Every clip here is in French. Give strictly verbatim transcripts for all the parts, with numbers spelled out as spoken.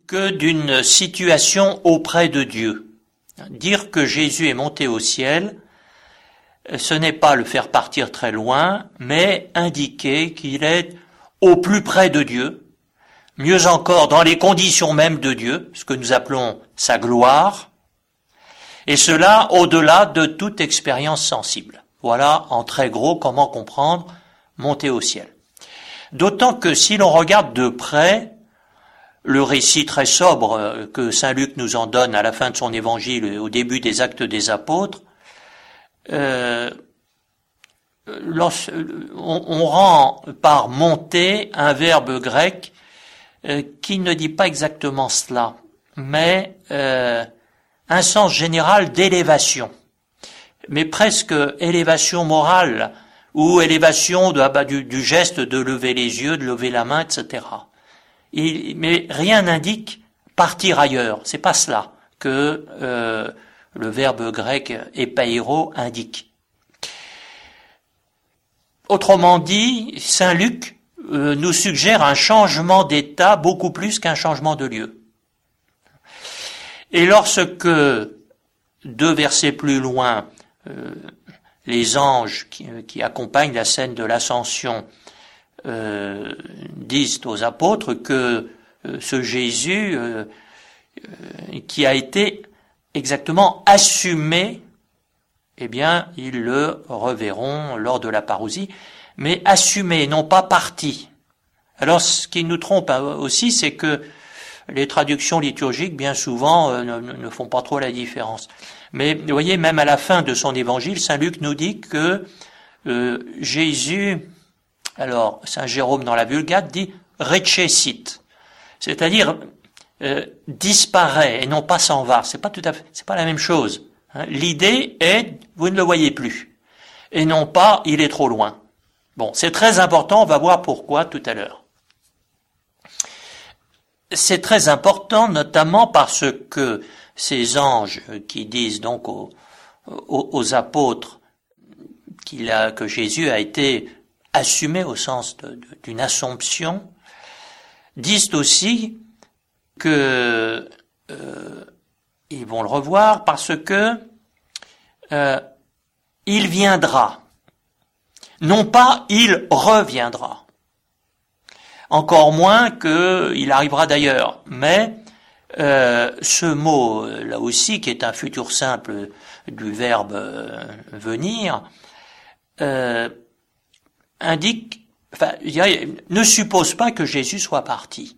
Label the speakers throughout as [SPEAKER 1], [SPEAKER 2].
[SPEAKER 1] que d'une situation auprès de Dieu. Dire que Jésus est monté au ciel, ce n'est pas le faire partir très loin, mais indiquer qu'il est au plus près de Dieu, mieux encore dans les conditions mêmes de Dieu, ce que nous appelons sa gloire, et cela au-delà de toute expérience sensible. Voilà en très gros comment comprendre monter au ciel. D'autant que si l'on regarde de près le récit très sobre que saint Luc nous en donne à la fin de son évangile, au début des Actes des Apôtres, euh, on, on rend par monter un verbe grec euh, qui ne dit pas exactement cela, mais euh, un sens général d'élévation, mais presque élévation morale ou élévation de, bah, du, du geste de lever les yeux, de lever la main, et cetera. Il, mais rien n'indique partir ailleurs. C'est pas cela que euh, le verbe grec epairo indique. Autrement dit, saint Luc euh, nous suggère un changement d'état beaucoup plus qu'un changement de lieu. Et lorsque, deux versets plus loin, euh, les anges qui, qui accompagnent la scène de l'ascension Euh, disent aux apôtres que euh, ce Jésus euh, euh, qui a été exactement assumé, eh bien, ils le reverront lors de la parousie, mais assumé, non pas parti. Alors, ce qui nous trompe aussi, c'est que les traductions liturgiques, bien souvent, euh, ne, ne font pas trop la différence. Mais, vous voyez, même à la fin de son évangile, saint Luc nous dit que euh, Jésus... Alors, saint Jérôme dans la Vulgate dit « recessit », c'est-à-dire euh, disparaît et non pas s'en va. C'est pas tout à fait, c'est pas la même chose. Hein. L'idée est « vous ne le voyez plus » et non pas « il est trop loin ». Bon, c'est très important, on va voir pourquoi tout à l'heure. C'est très important notamment parce que ces anges qui disent donc aux, aux, aux apôtres qu'il a, que Jésus a été assumé au sens de, de, d'une assomption, disent aussi que euh, ils vont le revoir parce que euh, il viendra, non pas il reviendra, encore moins qu'il arrivera d'ailleurs, mais euh, ce mot là aussi qui est un futur simple du verbe euh, venir euh, indique, enfin, je dirais, ne suppose pas que Jésus soit parti.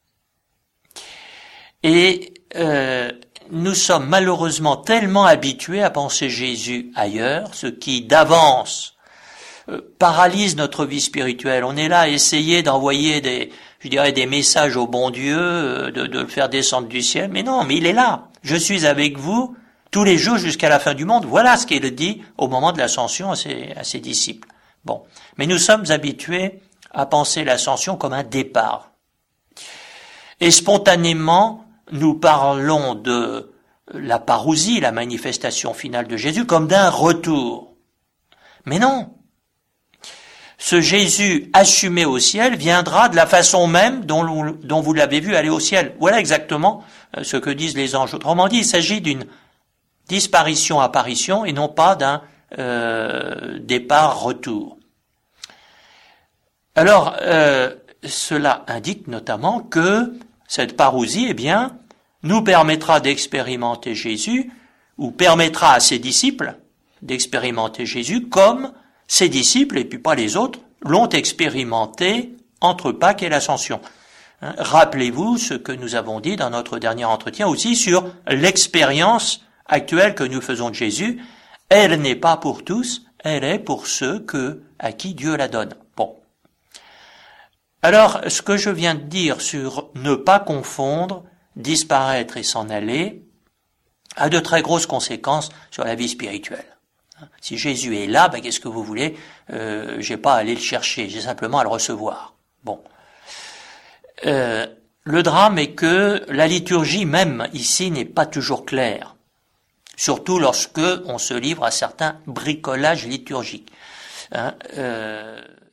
[SPEAKER 1] Et euh, nous sommes malheureusement tellement habitués à penser Jésus ailleurs, ce qui d'avance euh, paralyse notre vie spirituelle. On est là à essayer d'envoyer des, je dirais, des messages au bon Dieu, euh, de, de le faire descendre du ciel. Mais non, mais il est là. Je suis avec vous tous les jours jusqu'à la fin du monde. Voilà ce qu'il dit au moment de l'ascension à ses, à ses disciples. Bon, mais nous sommes habitués à penser l'ascension comme un départ. Et spontanément, nous parlons de la parousie, la manifestation finale de Jésus, comme d'un retour. Mais non. Ce Jésus assumé au ciel viendra de la façon même dont, dont vous l'avez vu aller au ciel. Voilà exactement ce que disent les anges. Autrement dit, il s'agit d'une disparition-apparition et non pas d'un Euh, départ-retour. Alors, euh, cela indique notamment que cette parousie, eh bien, nous permettra d'expérimenter Jésus, ou permettra à ses disciples d'expérimenter Jésus comme ses disciples, et puis pas les autres, l'ont expérimenté entre Pâques et l'Ascension. Hein, rappelez-vous ce que nous avons dit dans notre dernier entretien aussi sur l'expérience actuelle que nous faisons de Jésus. Elle n'est pas pour tous, elle est pour ceux que, à qui Dieu la donne. Bon. Alors, ce que je viens de dire sur ne pas confondre, disparaître et s'en aller, a de très grosses conséquences sur la vie spirituelle. Si Jésus est là, ben qu'est-ce que vous voulez? euh, J'ai pas à aller le chercher, j'ai simplement à le recevoir. Bon. Euh, le drame est que la liturgie même ici n'est pas toujours claire. Surtout lorsque on se livre à certains bricolages liturgiques. Hein, euh,